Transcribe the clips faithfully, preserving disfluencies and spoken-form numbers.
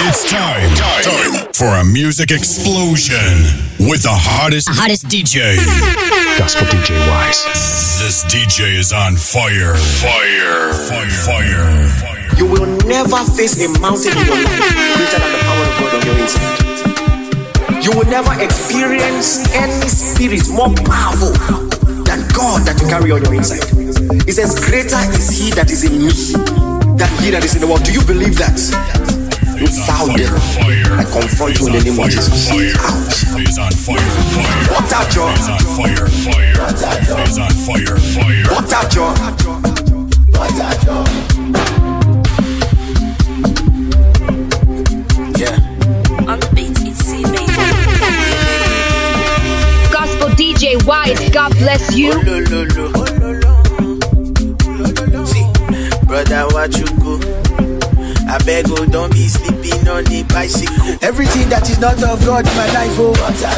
It's time, time for a music explosion with the hottest, hottest D J. Gospel D J Wise. This D J is on fire, fire, fire, fire. You will never face a mountain in your life greater than the power of God on your inside. You will never experience any spirit more powerful than God that you carry on your inside. It says, greater is he that is in me than he that is in the world. Do you believe that? You foul devil, I confront you in the name of Jesus. Out. He's on fire, fire. What out, John? He's on fire, fire. He's on fire, fire. What out, John? What out, John? Yeah. On the beat, it's C major. Gospel D J Wise, God bless you. Oh, lo, lo, lo. Oh, lo, lo. See, brother, what you go? I beg, oh, don't be sleeping on the bicycle. Everything that is not of God in my life, oh,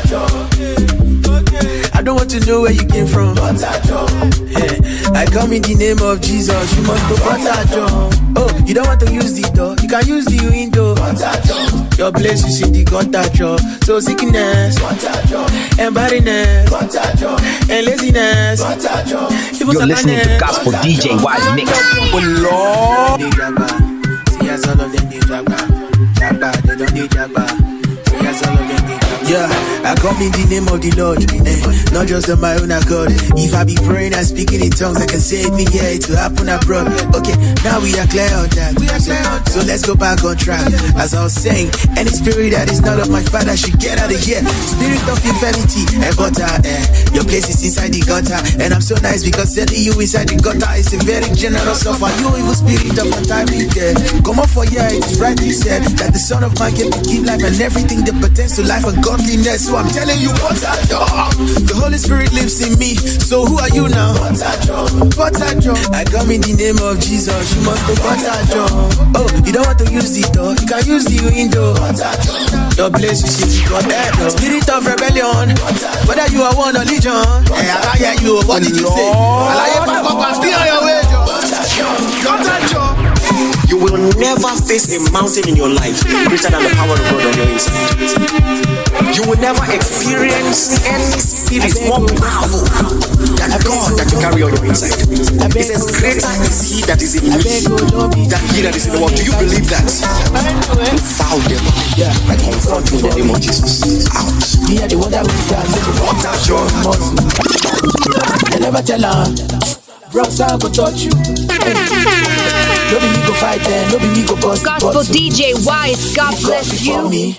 I don't want to know where you came from. Yeah. I come in the name of Jesus, you must go. Oh, you don't want to use the door, you can use the window. Your place is in the gutter, so sickness, and barrenness, and laziness. You're listening to Gospel D J Wise Mix. Oh Lord, yes, all of them they jabba, jabba, they don't need jabba. Yes, all of them they jabba. Yeah, I come in the name of the Lord, eh, not just on my own accord. If I be praying and speaking in tongues, I can say it me here, it will happen abroad. Okay, now we are clear on that. We are clear on that. So let's go back on track. As I was saying, any spirit that is not of my Father should get out of here. Spirit of infirmity, and gutter, eh, your place is inside the gutter, and I'm so nice because sending you inside the gutter is a very generous offer. You evil spirit of untimely death, come on for here, it is rightly said that the Son of Man came to give life and everything that pertains to life and godliness. So I'm telling you what I do. The Holy Spirit lives in me. So who are you now? What I do. What I do. I come in the name of Jesus. You must go. What I do. Oh, you don't want to use the door, you can use the window. What I do. Your place is in God. Spirit of rebellion. Whether you are one or legion. Hey, I hear you. What did you say? I still on your way. What I do. You will never face a mountain in your life greater than the power of God on your inside. You will never experience any spirit more powerful than God that you carry on your inside. It says, greater is he that is in me than he that is in the world. Do you believe that? You foul devil, I confront you in the name of Jesus. Out. What out, John? They never tell her, bros, I go touch you. No be me go fight them, no be me go bust. Gospel D J Wise, God bless you. Me.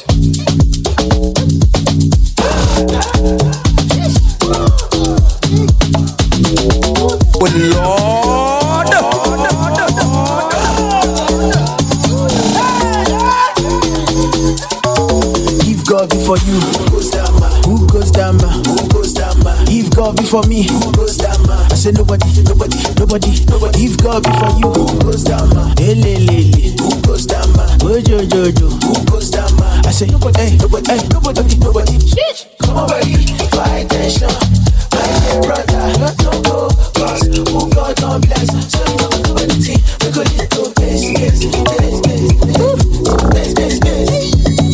Oh Lord, if God be for you, who goes down, man? Who goes down, man? Who goes down, man? If God be for me, who goes down, man? I say nobody, nobody, nobody, nobody. If God be for you, who goes down, man? Hey, le, le, le. Who goes down, man? Oh, jo, jo, jo. Who goes down, man? I say nobody, hey, nobody, hey, nobody, nobody. Come on, buddy, for attention. My dear brother, don't go, cause who God don't bless. So you don't do anything. We go to go best, best, best, best, best, best, best.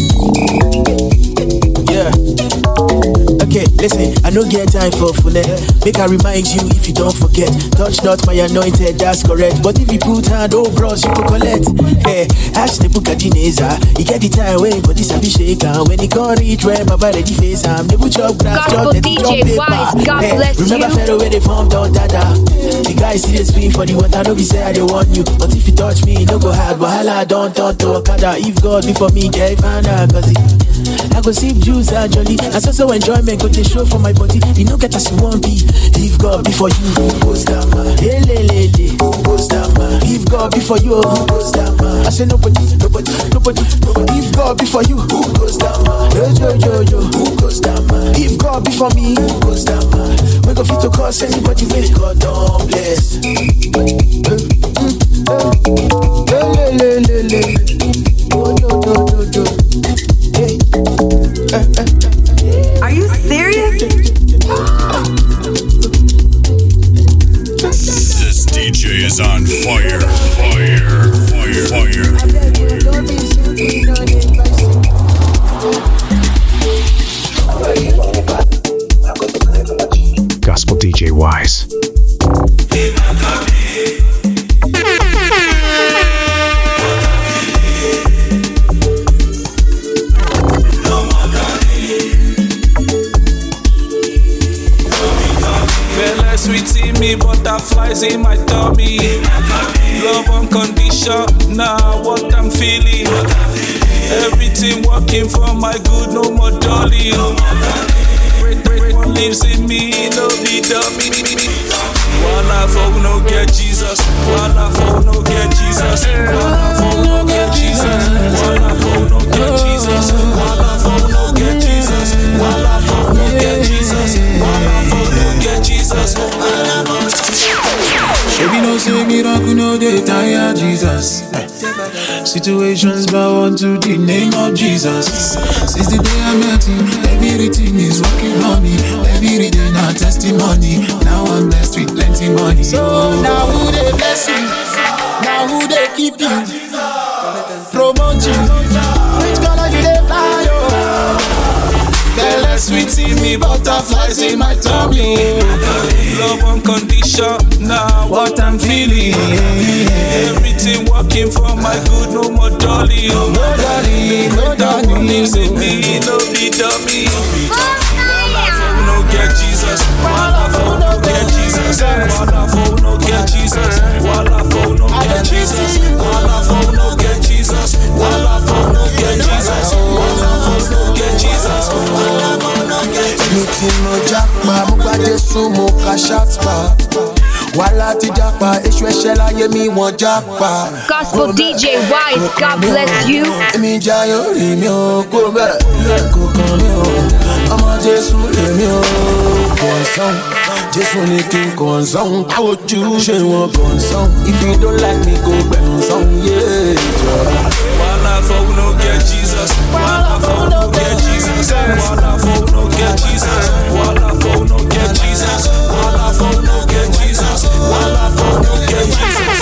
Yeah. Okay, listen, I don't get time for fully. Make I remind you if you don't forget. Touch not my anointed, that's correct. But if you put hand, oh bros, you go collect. Hey, ask the book of Geneza. You get the time away, but this a be shaken. When he can't reach where my body face, I'm the butcher grass, Gospel D J Wise, God hey, bless remember you. Pharaoh where they formed down dada. The guy see the spin for the water, no be say I don't want you. But if you touch me, no go hard. Wahala, don't talk to Okada. If God be for me, get find out, cause it, I go sip juice actually. I so so enjoyment go to show for my body. You know get as you want be. If God be for you, who goes down, man? Hey, le, le, le. Who goes down, man? If God be for you, who goes down, man? I say nobody, nobody, nobody, nobody. If God be for you, who goes down, man? Yo, yo, yo, yo. Who goes down, man? If God be for me, who goes down, man? We go fit to cause anybody with God don't bless. Le, le, le, le. Oh, yo, yo, yo, yo. Hey. Are you serious? This D J is on fire, fire, fire, fire. butterflies in my tummy. Love unconditional, nah, what I'm feeling. Everything working for my good, no more dolly. Break, break, what lives in me, no be dummy. Walla for no get Jesus. Walla for no get Jesus. Walla for no get Jesus. Walla for no get Jesus. Walla for no get Jesus. Walla for no get Jesus. Walla for no get Jesus. Baby, no say miracle, no dey tire Jesus. Situations bow unto the name of Jesus. Since the day I met him, everything is working for me. Every day now testimony. Now I'm blessed with plenty money. So now who they bless you? Now who they keep you? Promote you. Which color you they fly? Bella sweet in me, butterflies in my tummy. Love unconditional, now what I'm feeling. Everything working for my good, no more dolly. No dolly, no dolly. Lives in me, no be dummy. Walla for no get Jesus. Walla for no get Jesus. Walla for no get Jesus. Walla for no get Jesus. Walla for no get Jesus. Walla for no get Jesus. Walla for no get Jesus. Miti mo japa, mo gba Jesu mo ka shatpa. Wala ti japa, eshu eshe láyé mi wọ́n japa. Gospel D J Wise, God bless you. Èmi jayo rí mi o, kó bẹ́ẹ̀ kó kàn mí o. Ọmọ Jésù lèmi o, kọ̀ọ̀sán. Jésù ní kí n kọ̀ọ̀sán. Àwòjú ṣe wọn kọ̀ọ̀sán. If you don't like me, go gbẹ̀rùnsán. Wala for no get Jesus. Wala for no get Jesus. Wala for no get Jesus. Wala for no get Jesus. Wala for no get Jesus. Wala for no get Jesus.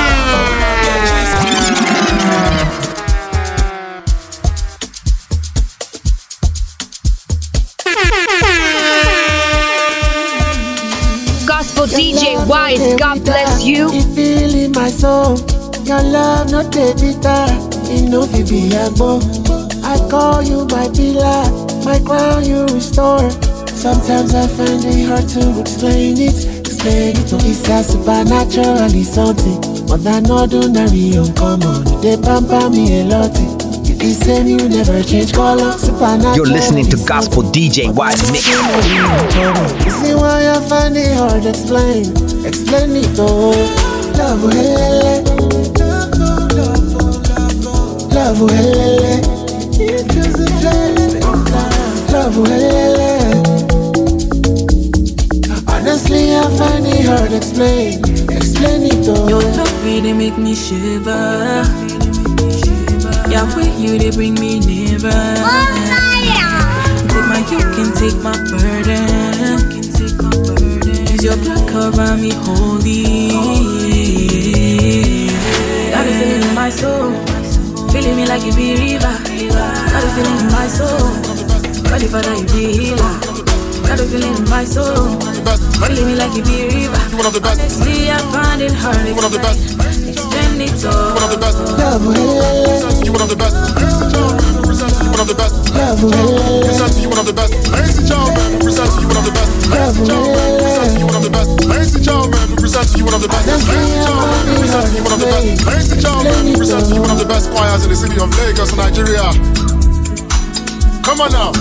Gospel D J Wise, God bless you. You feel in my soul. Your love not the bitter. It no fi be a bo. I call you my pillar, my crown you restore. Sometimes I find it hard to explain it, explain it. It's a supernaturally something more than ordinary, uncommon. They pamper me a lot. You the same, you never change color. Supernatural. You're listening to Gospel D J Wise Mix. You see why I find it hard to explain, explain it though. Love, helele, love, helele. It feels a place. Love, helele. Honestly, I find it hard to explain, explain it though. Your love really make me shiver. Yeah, with you they bring me nearer. Take my yoke and take my burden. Use your blood cover me holy. Got a feeling in my soul, feeling me like you be river. Got a feeling in my soul, ready for that you be healer. Got a feeling in my soul, feeling me like you be river. Honestly, I find it hard to explain it all. Love, helele. You one of the best. You one of the best. Present you one of the best. Ladies and gentlemen, present you one of the best. Ladies and gentlemen, present you one of the best. Ladies and gentlemen, present you one of the best. Ladies and gentlemen, present you one of the best. Ladies and gentlemen, present you one of the best choirs in the city of Lagos, Nigeria. Come on now.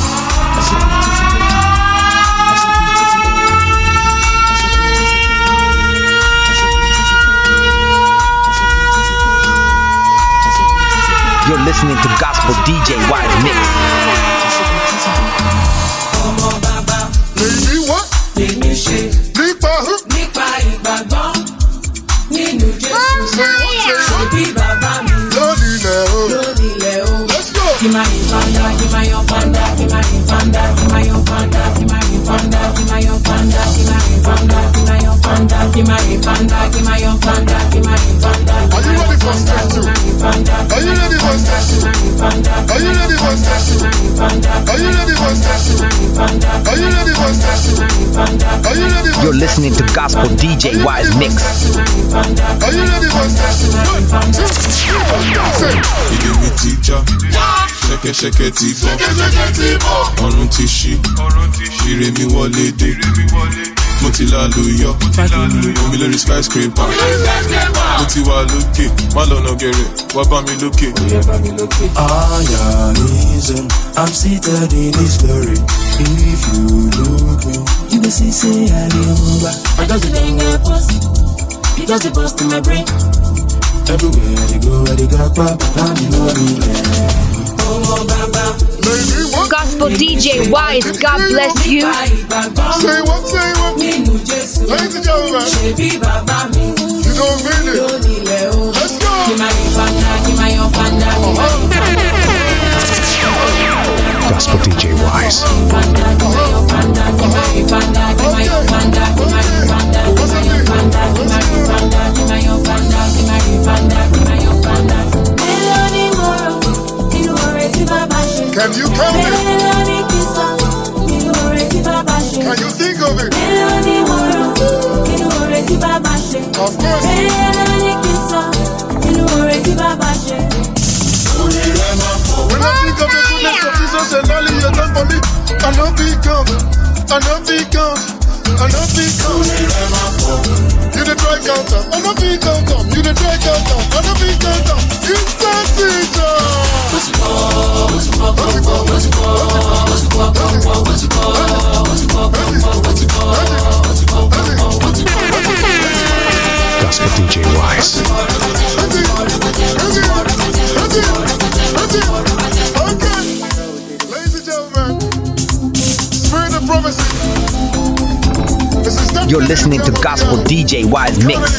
You're listening to Gospel D J Wise Mix. Lady what? Lèmi ṣe Nípa who? nípa ìgbàgbọ́ nínú Jésù. Ṣebí bàbá mi Lórí ilẹ̀ o. lórí ilẹ̀ o. Let's go. Kí máa yin fanda, kí máa yan fanda, kí máa yin fanda, kí máa yan fanda, kí máa yin fanda, kí máa yan fanda, kí máa yin fanda, kí máa yan fanda, kí máa yin fanda, kí máa yan fanda, kí máa yin fanda. Are you ready for step two? Are you ready for step two? Are you ready for step two? Are you ready for step two? Are you ready for step two? Are you ready for You're listening to Gospel D J Wise Mix. Are you ready for step two? One, two, three. Ilé mi ti já, ṣẹ̀kẹ̀ṣẹ̀kẹ̀ ti bọ̀, ọ̀run ti ṣí, ire mi wọlé dé. Motila Luyo, Omilori skyscraper. Motiwa Luke, Malona Gere, Wabami Luke. I am reason I'm seated in His glory. If you look me, you will see say I live. I just don't get post. You just post in my brain. Everywhere they go, where they got pop, I'm in Gospel D J Wise, God bless you. Say what, say what? Ladies and gentlemen, you don't mean it. Let's go. Gospel D J Wise. Can you count it? Can you think of it? Of course. When I think of the goodness of Jesus and all He has done for me, I know He comes, I know He comes, I know He comes. You the dry counter, I know He comes. You the dry counter, I know He comes. It's that season. Gospel D J Wise. Ladies and gentlemen, Spirit of Prophecy. You're listening to Gospel D J Wise Mix.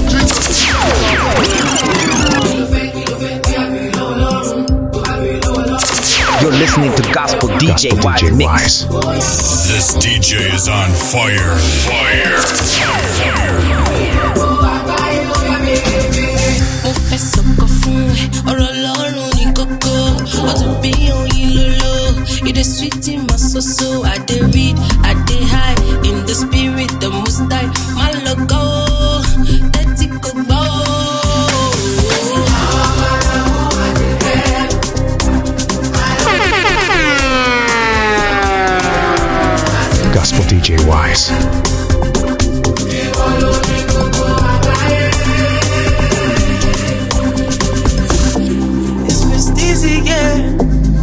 You're listening to Gospel D J Wise Mix. This D J is on fire. Fire. Fire. Sweet in my soul, so I did read, I did high in the spirit, the most high, my logo, that it could go. Gospel D J Wise. It's Miss Dizzy, yeah.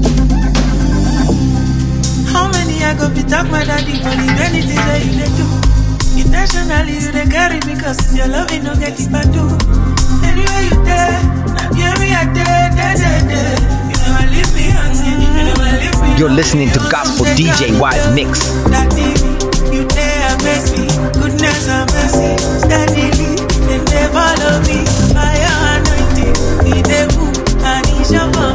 I go be talk my daddy for the many things that you they do. Intentionally you they carry me cause it's your love you no get it back do. Anywhere you there, now here we are there, there, there, there. You never leave me until you never leave me. You're listening to Gospel D J Wise Mix. That T V, you there amaze me, goodness and mercy, steadily, they never follow me. Fire anointing, we they move, and it's your mom.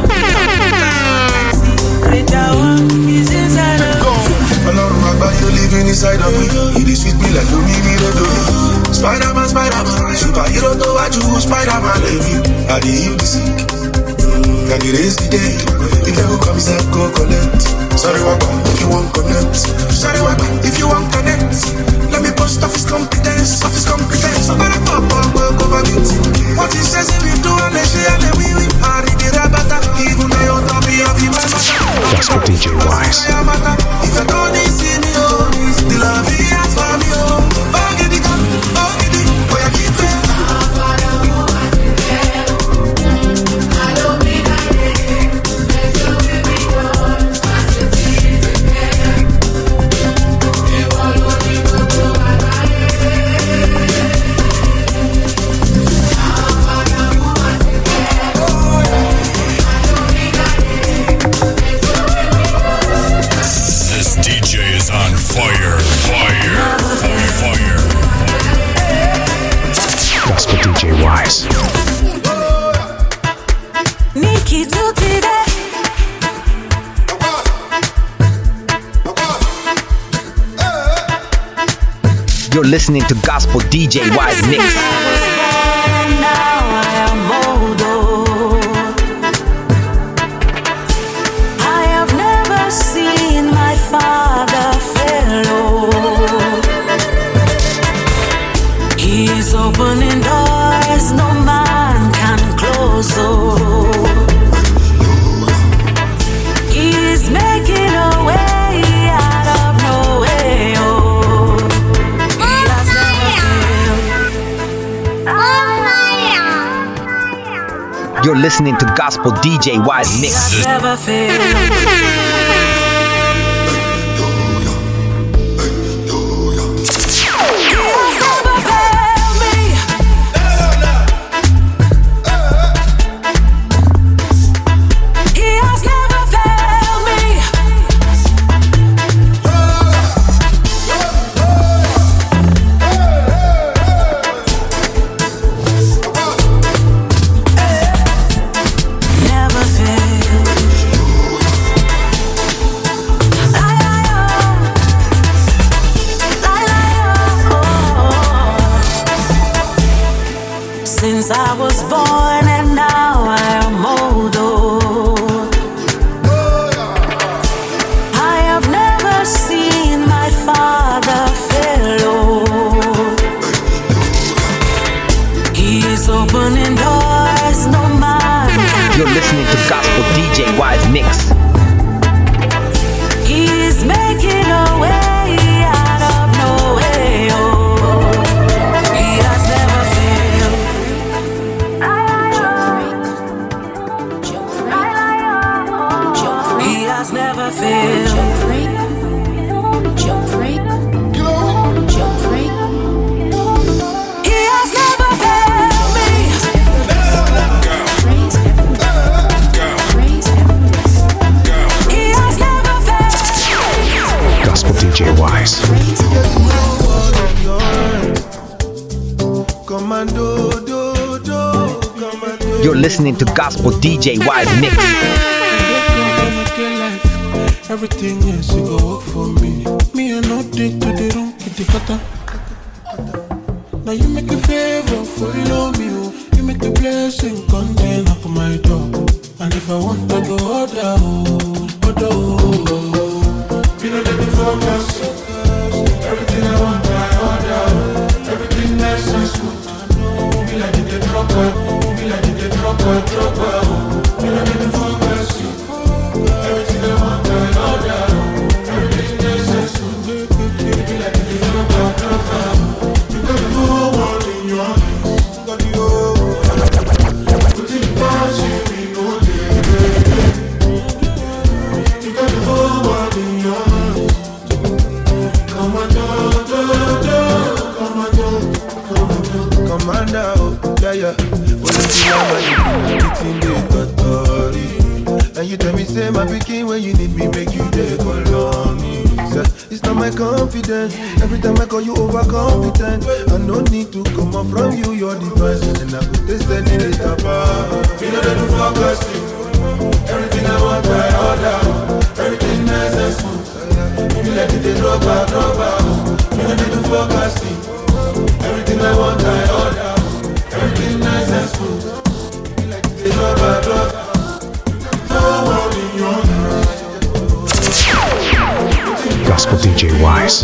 Greater one is inside of me. You living inside of me. You dey sweet me like you need me to do. Spider-Man, Spider-Man, superhero to watch you. Spider-Man, love you. I dey heal the sick. Can you raise the dead? If devil comes up, go collect. Sorry, Waka, if you want connect. Sorry, Waka, if you want connect. Let me bust off his competence, off his competence. I'm gonna pop up, work over it. What he says if you do, and they share, and they will. I read the rabata, even though you're top of the matter. Gospel D J Wise. If you don't see me, oh, the love he has for me, oh, oh, get it, oh, get it, oh, you keep it. Fire, fire, fire, fire. Gospel D J Wise. Nikki to today. You're listening to Gospel D J Wise Mix. Opening doors no man can close, oh. He's making a way out of no way, oh. listening to Gospel D J Wise Mix. Never fail. Since I was born and now I am old, oh. I have never seen my father fail, oh. He is opening doors no man can. You're listening to Gospel D J Wise Mix. He is making a way out of no way, oh. He has never failed. He has never failed. Jump free. Jump free. He has never failed me. He has never failed. Gospel D J Wise. You're listening to Gospel D J Wise Mix. Everything is you go work for me. Me and no dick to the room, get the cutter. Now you make a favor, follow me. Oh. You make the blessing come down up my door. And if I want to go order, oh, order, oh, oh. You know that the focus. Everything I want, I order. Everything nice and smooth. Be like the dropper, be like the dropper, dropper. You know that the focus. Everything I want, I order. Everything nice and smooth. Be like the dropper, dropper. You got the whole world in your hands. You got the whole world. Put it past you, we know it. You got the whole world in your hands. Come on, do, do, do. Come on, do, come on, do. Commander, oh, yeah, yeah. Volunteer, man, everything they got story. And you tell me, say, my picking when you need me, make you take all on me. It's not my confidence. Every time I call you overconfident. I no need to come up from you, your device. And I put this steady in the top. You know that you focusing. Everything I want, I order. Everything nice and smooth. You like it, they drop out, drop out. You know that you focusing. Everything I want, I order. Everything nice and smooth. You like it, they drop out, drop out. No one in your hands. Gospel D J Wise.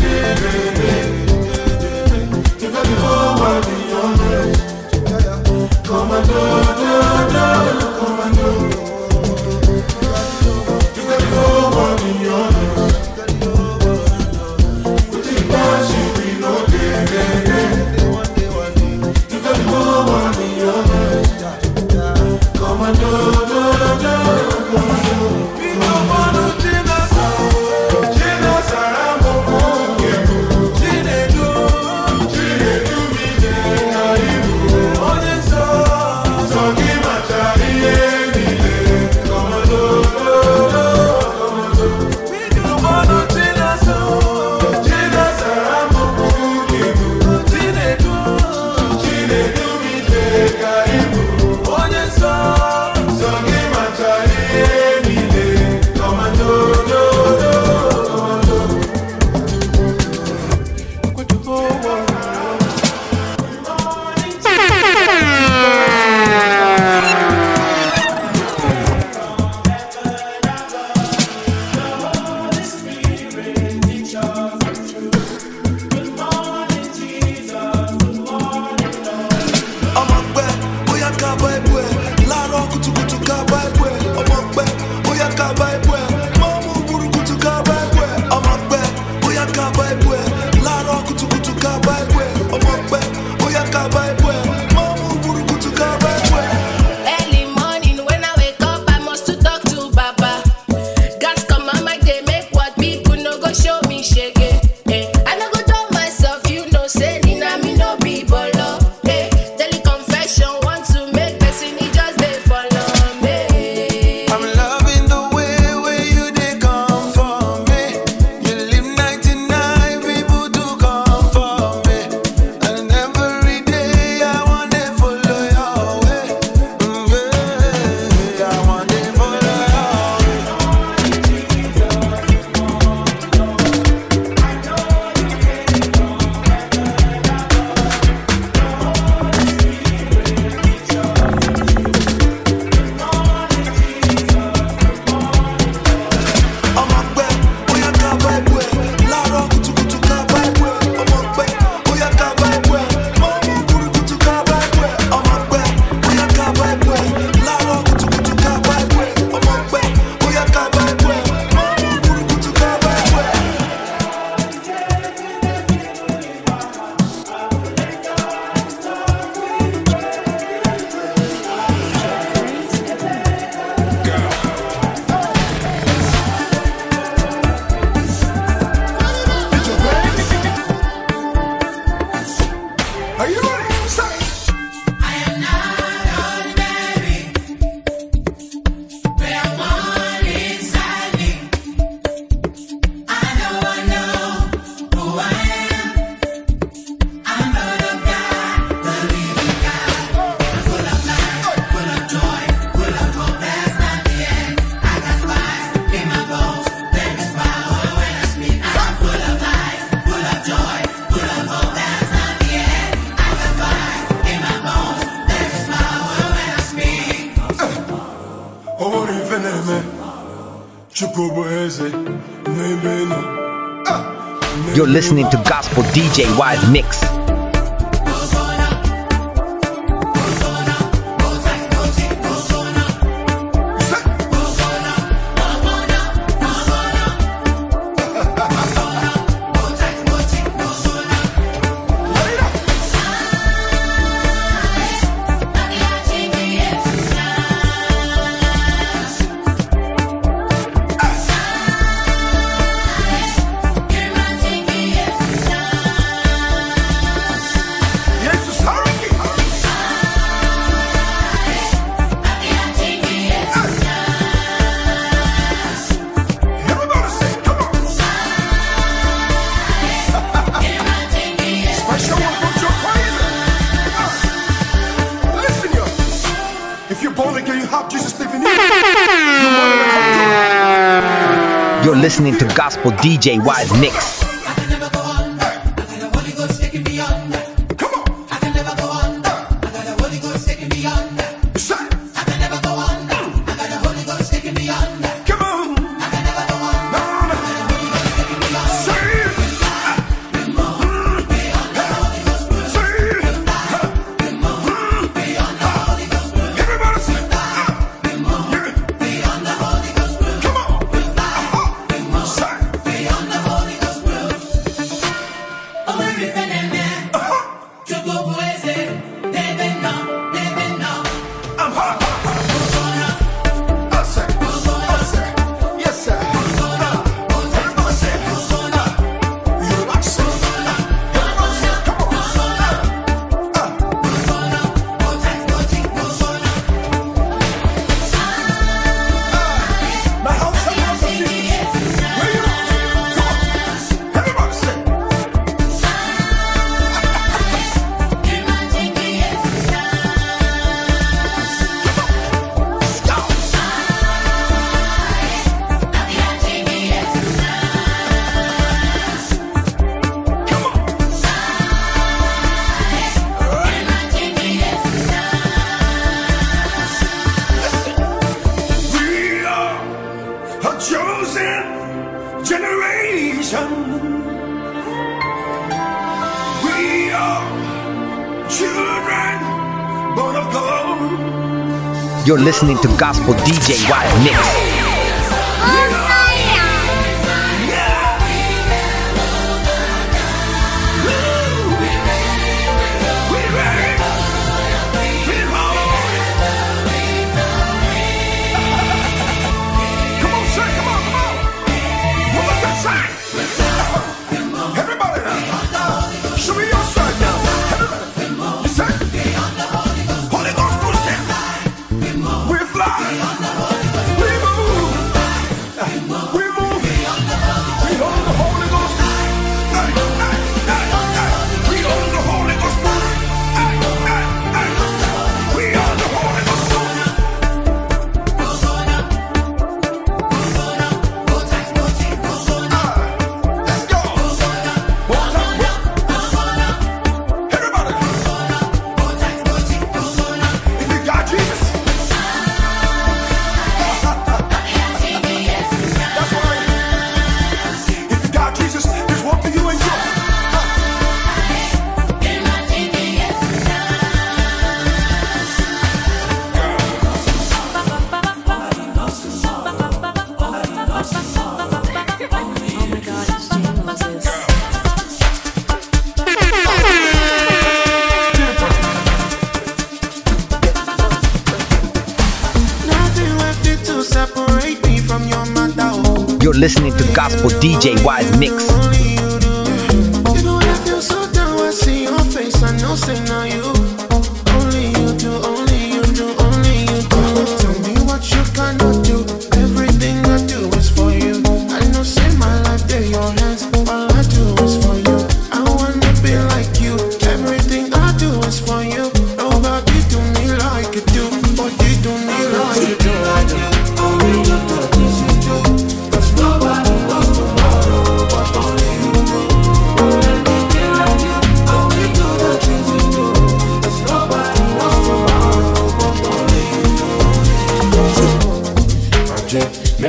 Onye so, so give my child. You're listening to Gospel D J Wise Mix. You're listening to Gospel D J Wise Mix. You're listening to Gospel D J Wise Mix. You're listening to Gospel D J Wise Mix. Only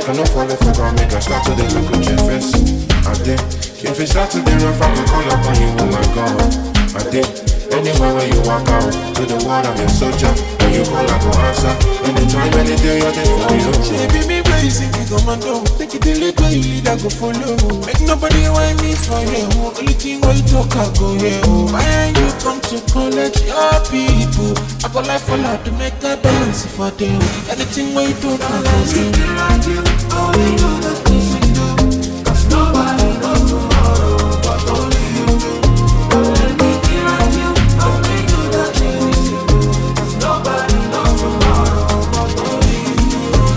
make her no fall if I gon' make her start to the look at your face. I did. If it start to the rough, I can call up on you, oh my God. I did. Anywhere where you walk out, to the world I'm your soldier. When you call, I go answer. Anytime, any day, you're there for you. Baby, me where you sing, you go my door. Take it the lead where you lead, I go follow. Make nobody want me for you. Only thing where you talk, I go here. Why you come to collect your people? I go life for life to make a balance for them. Anything where you talk, I go here. Only you the thing you do. Cause nobody knows tomorrow, but only you do. Let me hear you. Only you the thing you do. Cause nobody knows tomorrow, but only you do.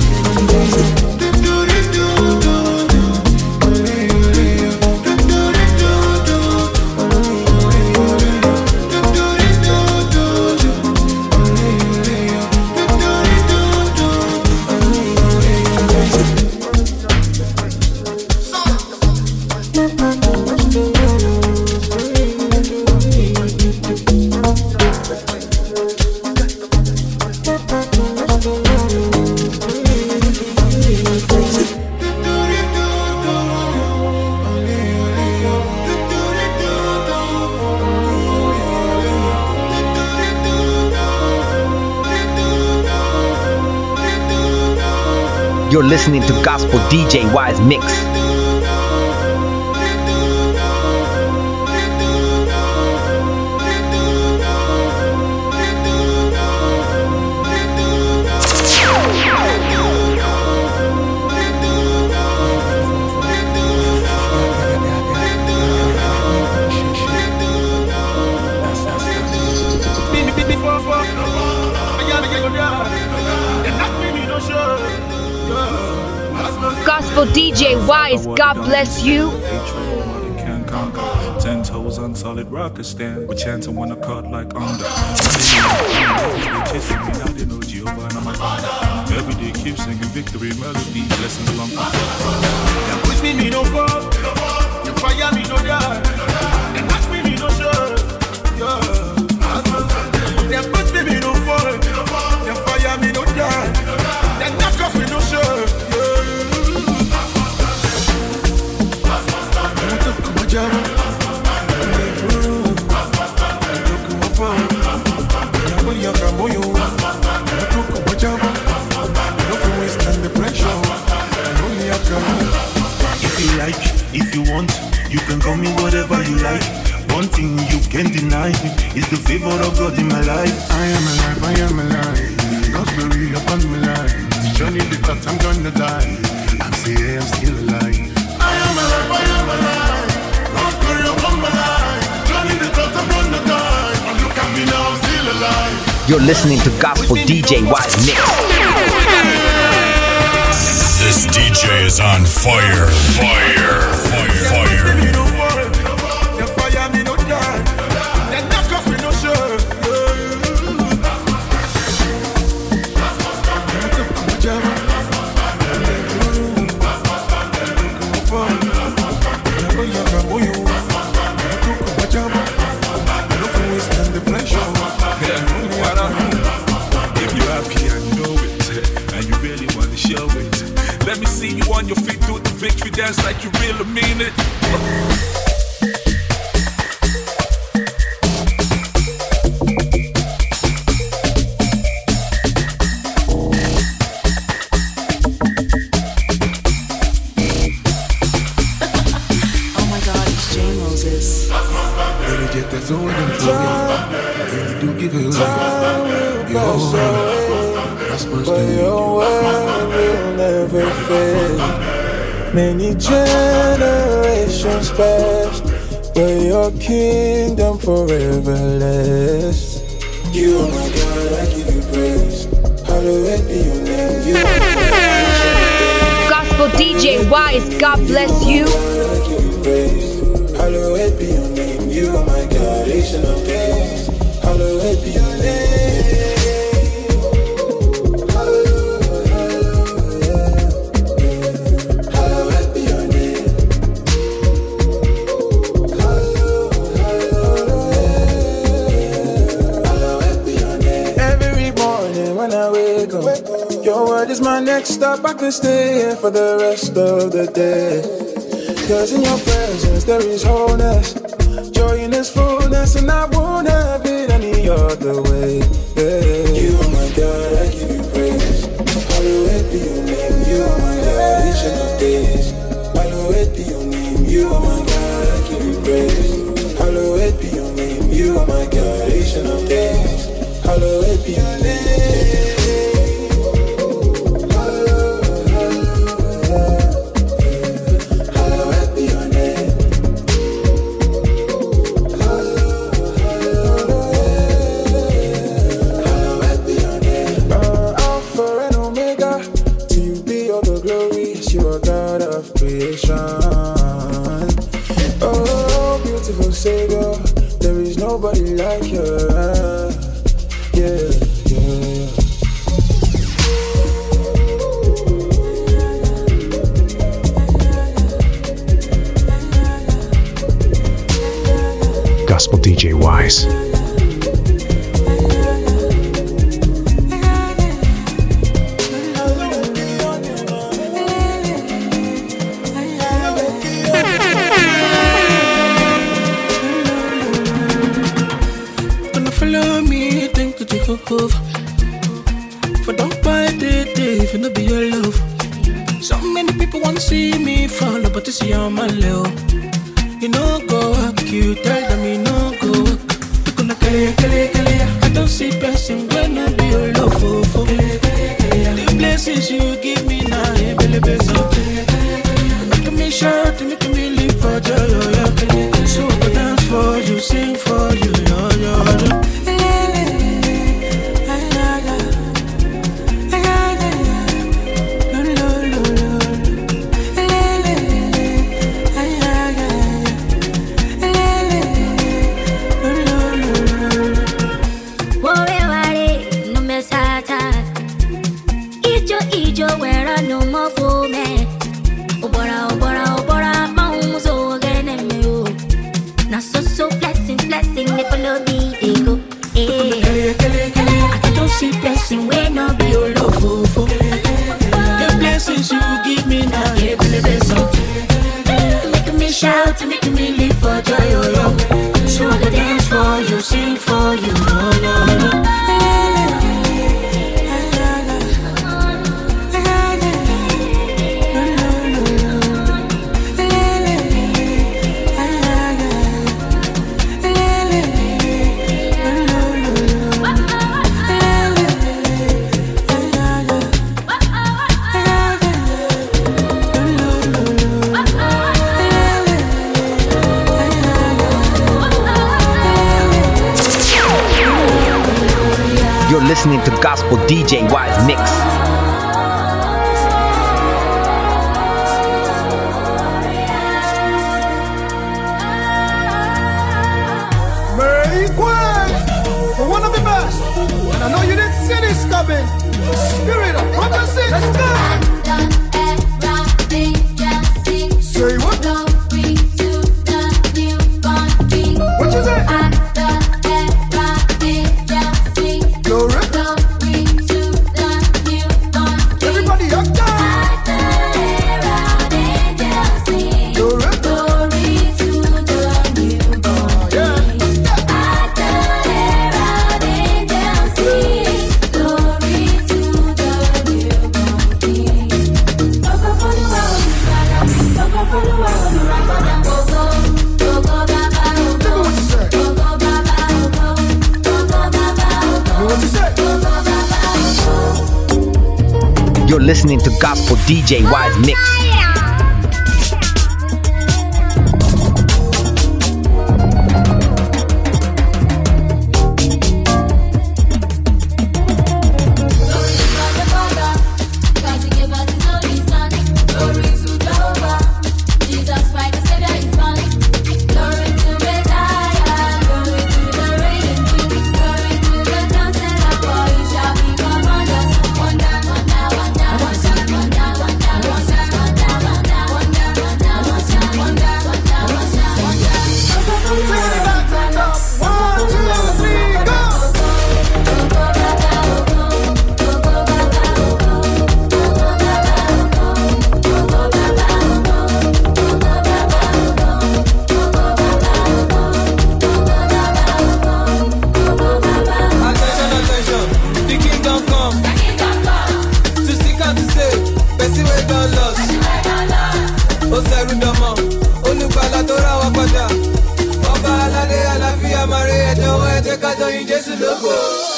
You're listening to Gospel D J Wise Mix. Gospel D J Wise, God bless you. Ten toes on solid rocket stand. We're chanting when I cut like under. Kissing me now, they know Giovanna, my father. Every day keep singing victory melody, blessings long. They push me, me no fall. They fire me, no die. They knock me, me no show. Yeah. They push me, me no fall. They fire me, no die. They knock off me, no show. If you like, if you want, you can call me whatever you like. One thing you can't deny is the favor of God in my life. I am alive, I am alive. God's glory upon my life. The journey because I'm gonna die. I'm still, I'm still alive. I am alive, I am alive. God's glory upon my life. Journey because I'm gonna die. And look at me now, I'm still alive. You're listening to Gospel D J Wise Mix. This D J is on fire. Fire. Fire. Fire. Let me see you on your feet, do the victory dance like you really mean it. Oh my God, it's J Moses. But your word will never fail. Many generations past, but your kingdom forever lasts. You are my God, I give you praise. Hallowed be your name. You are my God. Gospel D J Wise, God bless you. I give you praise. Hallowed be your name. You are my God, Ancient of Days. Hallowed be your name. Your word is my name. Next up, I can stay here for the rest of the day. Cause in your presence there is wholeness, joy in its fullness, and I won't have it any other way. Yeah. You are my God, I give you praise. Hallowed be your name. You are my God, ancient of days. Hallowed be your name. You are my God, I give you praise. Hallowed be your name. You are my God, ancient of days. Hallowed be your name. Oh, beautiful Savior, there is nobody like you. Yeah, yeah. Gospel D J Wise. For don't buy the day, if it be your love. So many people want to see me fall, but to see how my love. You know go up, you tell them you know go up. You gonna kill kill kill I don't see person when I be your love for for. The blessings you give me now, yeah, belly belly. Making me shout, making me live for joy, yeah. So I go dance for you, sing for you, yeah, yeah, yeah. Sing for you, no, no, no. You're listening to Gospel D J Wise Mix. Make way for one of the best. And I know you didn't see this coming. Spirit of prophecy. Let's go. Say what? What you say? You're listening to Gospel D J Wise Mix. Jésù lógo.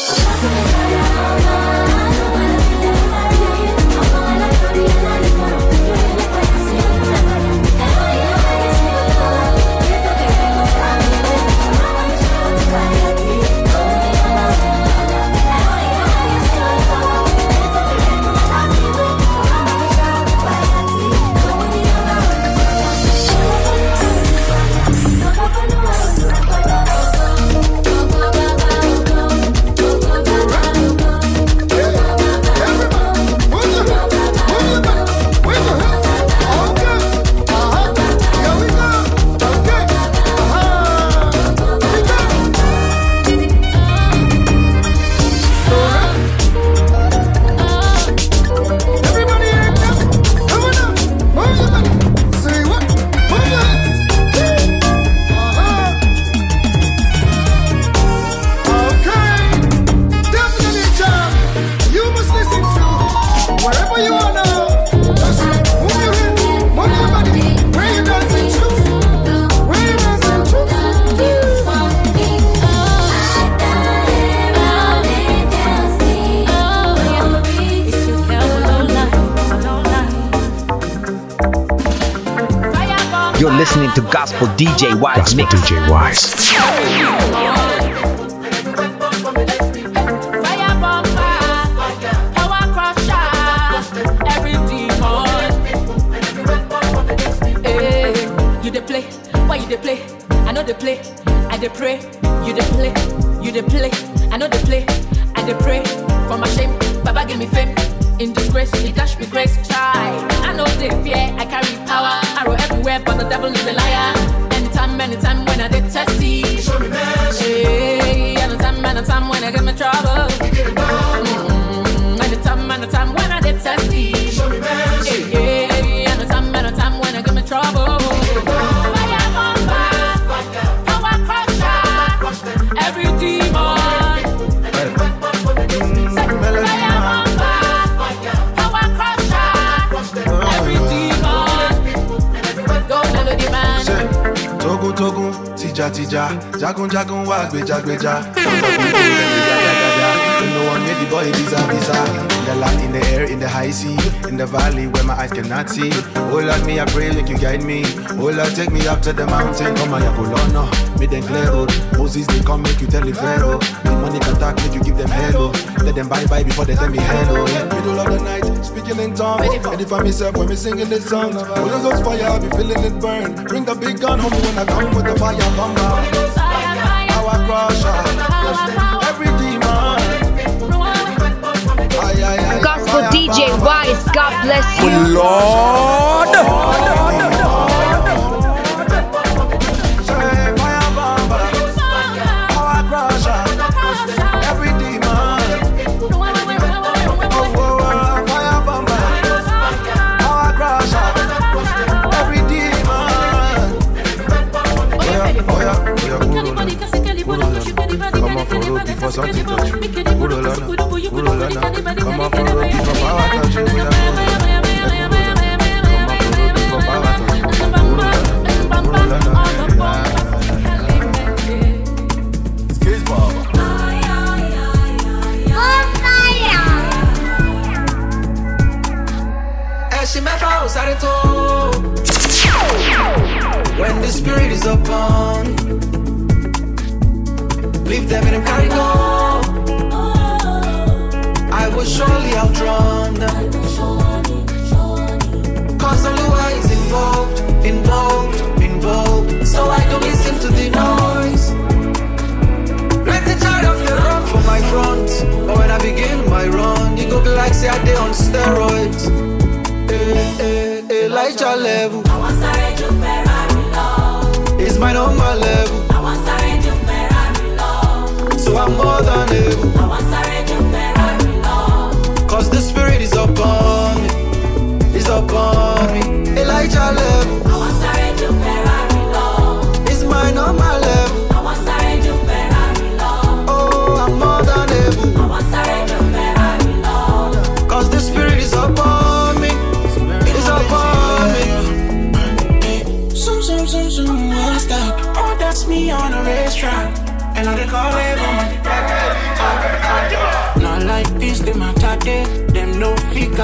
You're listening to Gospel D J Wise Mix. D J Wise. You dey play, why you dey play? I know they play, I dey pray. You dey play, you dey play. I know they play, I dey pray. For my shame, Baba give me fame. In disgrace, he dash me grace. Try, I know they fear, I carry power. Arrow everywhere, but the devil is a liar. Anytime, anytime when I did testy, show me mercy. Hey, anytime, anytime when I get me trouble. Mm-hmm. Anytime, anytime when I did testy, show me mercy. Hey, hey, anytime, anytime when I get me trouble. Fire bomber, power crusher, every demon. Togun togun, tija tija, jagun jagun wa gbeja gbeja. No one made the boy visa visa. In the land, in the air, in the high sea, in the valley where my eyes cannot see. Oh Lord, me I pray, make you guide me. Oh Lord, take me up to the mountain. Come on, Yakulona, make them clear road. Moses they come, make you tell the Pharaoh. The money contact, make you give them hello. Let them bye bye before they tell me hello. Yeah. Middle of the night, speaking in tongues. Ready for myself when me singing this song. Holy Ghost fire, I be feeling it burn. Bring the big gun home when I come with the fire bomber. Power crusher, every demon. Gospel D J Wise, God bless you. Lord. For something touch, Urolana, Urolana, come on for road for power touch, Urolana, for power touch, Urolana, Skills Baba. She my house at it all. When the spirit is upon, leave them and them carry go. I will surely outrun them. Cause Oluwa is involved, involved, involved. So I don't listen to the noise. Let the child of the run for my front. But when I begin my run, you go be like say I dey on steroids. Eh, eh, Elijah level. I want to do Ferrari love. It's my number level. I want to do Ferrari love. So I'm more than able. I want to do Ferrari love. Cause the spirit is upon me. Is upon me. Elijah level. I want to do Ferrari love. It's my number level. I want to do Ferrari love. Oh, I'm more than able. I want to do Ferrari love. Cause the spirit is upon me. Zoom, zoom, zoom, zoom, what's that? Oh, that's me on a racetrack. And I call it on my back.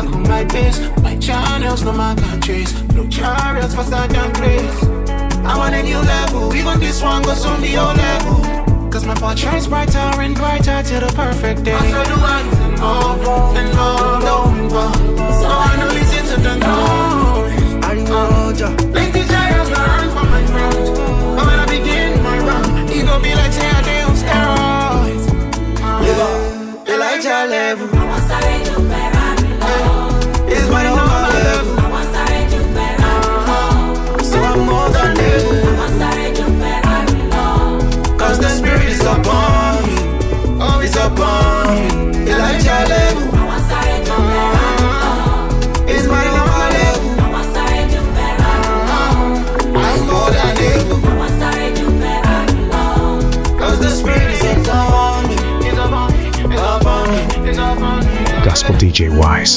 back on my base. My channels, no man can trace. No chariots faster than grace. I'm on a new level. Even this one goes on the old level. Cause my path shines brighter and brighter till the perfect day. I saw the ones and more, and more, and more. So I know listen to the noise. I know like the giants run from my front. But when I begin my run, it gon' be like say I did on steroids. uh, Elijah level. I want to do Ferrari low. It's my normal level. I want to do Ferrari low. So I'm more than level. I want to do Ferrari low. Cause the spirit is upon me. Oh, it's upon me. Elijah level. I want to do Ferrari low. It's my normal level. I want to do Ferrari low. I'm more than able. I want to do Ferrari low. Cause the spirit is upon me. It's upon me. It's upon me. It's upon me. Gospel D J Wise.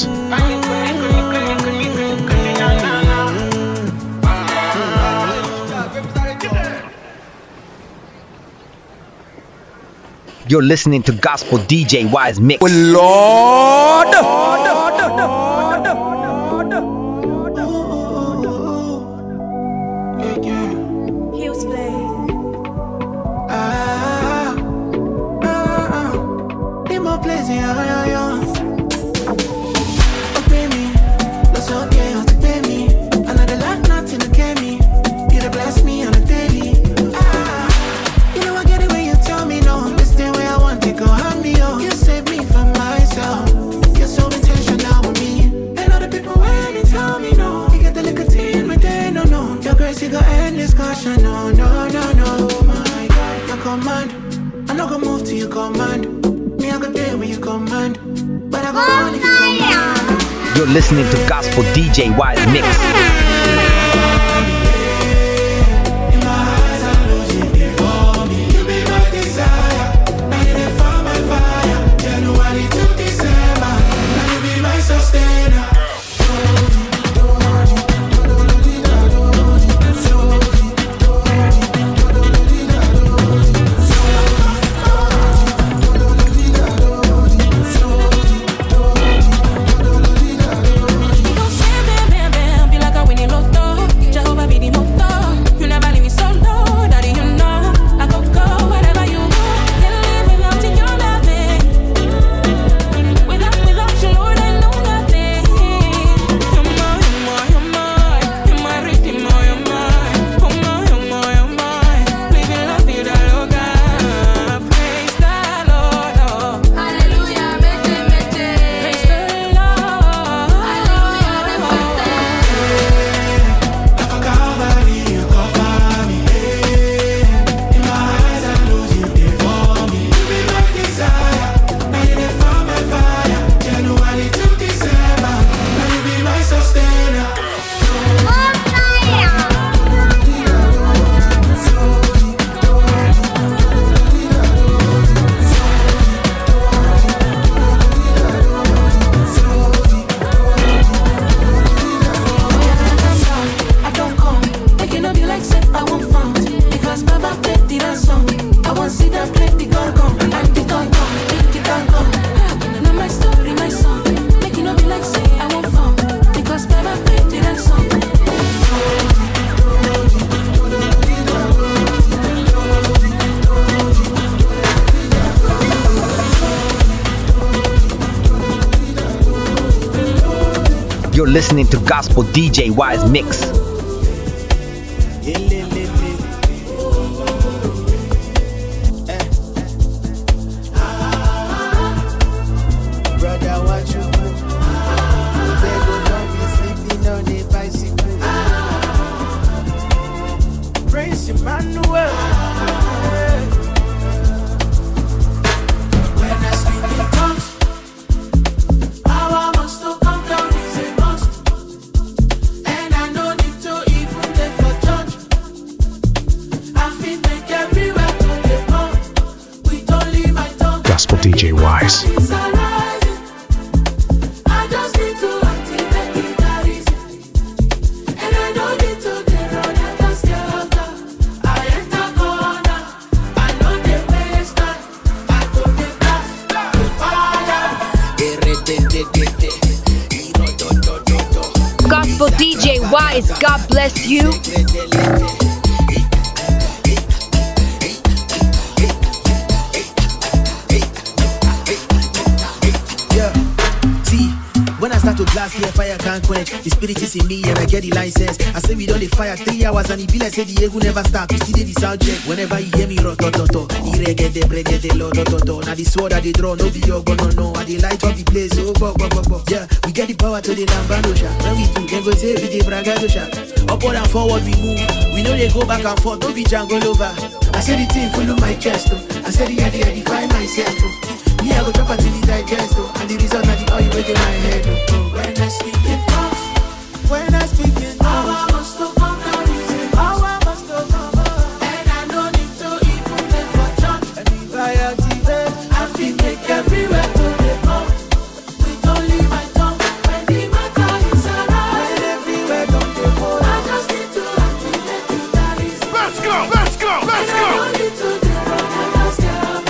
You're listening to Gospel D J Wise Mix. Well, Lord. Hills play. Ah, ah, ah. Need more plays, yeah, yeah, yeah. Oh, pay me. That's okay, oh, to pay me. Another life, nothing to get me. You to bless me on a daily. Ah, you know I get it when you tell me no. This the way I want it, go hand me on. You save me from myself. You're so intentional with me. And other people when they tell me no. You get the liquor tea in my day, no, no. Your grace, you got endless caution, no, no, no, no. My God, your command. I'm not gonna move till you command. Me, I go there when you command. But I go on if you command. You're listening to Gospel D J Wise Mix. You're listening to Gospel D J Wise Mix. Brother, what you do? They go don't be sleeping on the bicycle. Praise Emmanuel. When I speak in tongues, power must to come down is a must. And I no need to even take for judge. I feel make everywhere to the pump. With only my tongue. Gospel D J Wise. He D J Wise, God bless you. When I start to blast here, fire can't quench. The spirit is in me and I get the license. I say we don't the fire three hours and it be like say the ego never stop. We still did the sound check. Whenever you hear me rotototo, the reggae the reggae the lo rototo. Now the sword that they draw, no be your gun, no no. And the light of the place, oh bo bo bo bo. Yeah, we get the power to the lambano shot. When we do, then go say we the bragado shot. Upward and forward we move. We know they go back and forth, don't be jungle over. I say the thing full of my chest, oh. I say the idea I define myself, oh. Me, I go drop until it digest, oh. And the result of the oil within my head, oh. When I speak in tongues, when I speak in tongues, power must to come down easy, power must to come up. And I don't need to even make for chunk. And if I activate, I feel make everywhere to the up. With only my tongue, when the matter is around. When everywhere don't get more, I just need to activate the dice. Let's go, let's go, let's go. I don't need to do wrong, I just get up.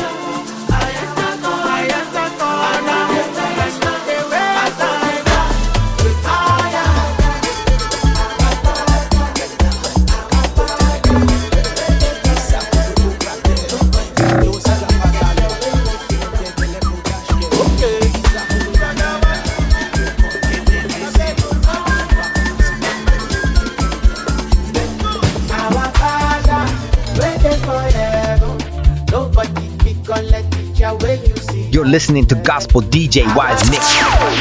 You're listening to Gospel D J Wise Mix.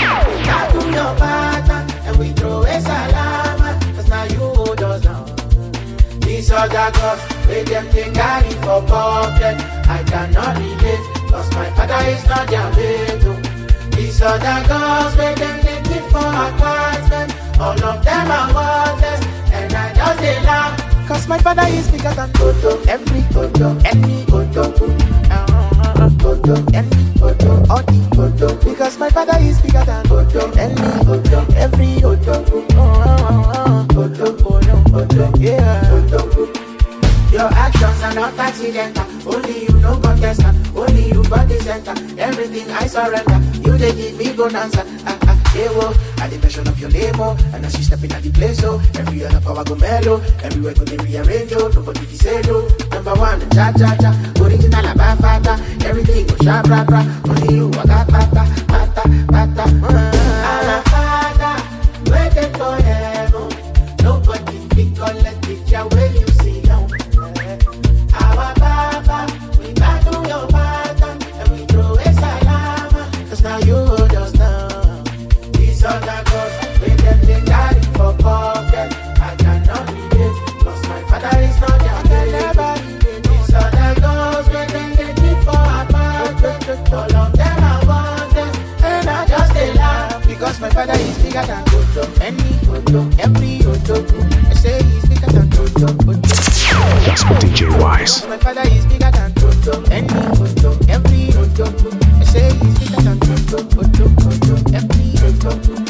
These other girls, they them think carry for pocket. I cannot relate, cause my father is not their mate. These other girls, they them take it for apartment. All of them are worthless, and I just they laugh. Cause my father is bigger than Toto. Every Toto, any Toto. Photo, any photo, all the photo. Because my father is bigger than photo, any photo, every photo, photo, photo, photo, yeah, photo. Your actions are not accidental. Only you know contest. Only you got the center. Everything I surrender. You they give me bonanza. Ah ah, yeah, whoa. At the mention of your name, oh, and as you step in at the place, oh, every other power go mellow. Everywhere go they rearrange, oh, nobody be say no. Number one, cha cha cha, original abafata. Everything go sharp, rap, rap. Only you, I got bata, bata, bata. I'm a father, waiting for heaven. Nobody can collect picture when you see them. Our Baba, we back to your pattern, and we throw a salama. Cause now you hold us down. These other girls, we them they carry for pocket. I cannot relate, cause my father is not your baby. These other girls, we them they keep for apartment. All of them are wanted, and I just they laugh. Because my father is bigger than Toto. Any Toto, every Toto. I say he's bigger than Toto. Gospel D J Wise. My father is bigger than Toto. Any Toto, every Toto. I say he's bigger than Toto. Toto, Toto, every Toto.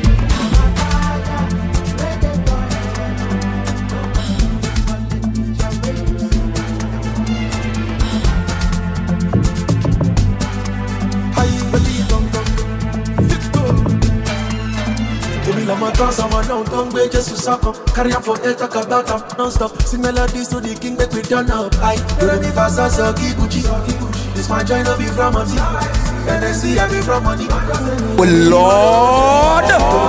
I'm a dance, I'm a down, tongue, way just to suck up. Carry on for it, talk about them non-stop. Sing melodies to the king, make we turn up. I do the fast, so keep Gucci. This my joint, I'll be from money. And I see I be from money. Oh Lord!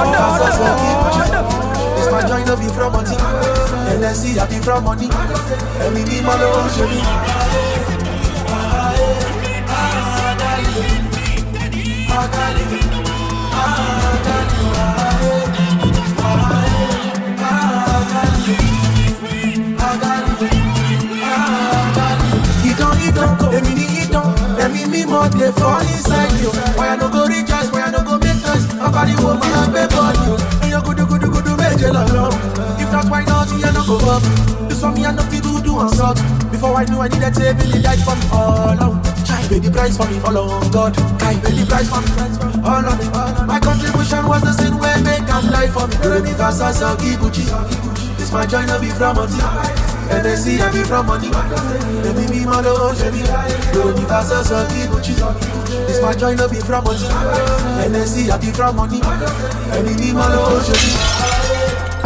This my joint, I'll be from money. And I see I be from money. And we be my love, show me. They fall inside you. Why I no go rejoice? Why I no go make noise? Nobody woman and baby on you. And you go do go do go do major love. If that's why not, you no go up. This for me I no fit to do and sort. Before I knew I needed saving, he died for me all out. Try pay the price for me all on God. Try pay the price for me all on me. My contribution was the sin where they can die for me. Do me fast as a Gucci. This my joy no be from money. And they see I be from money. They be me my love, they be. Do me fast as a Gucci. This my joy no be from money. And they see I be from money. And they be my love, they be.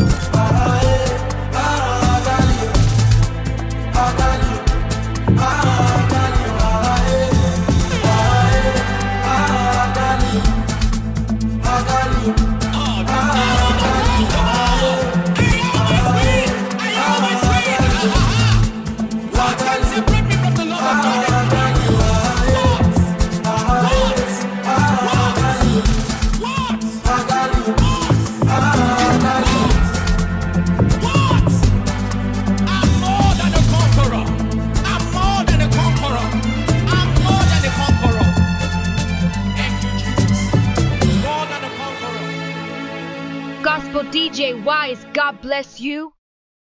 God bless you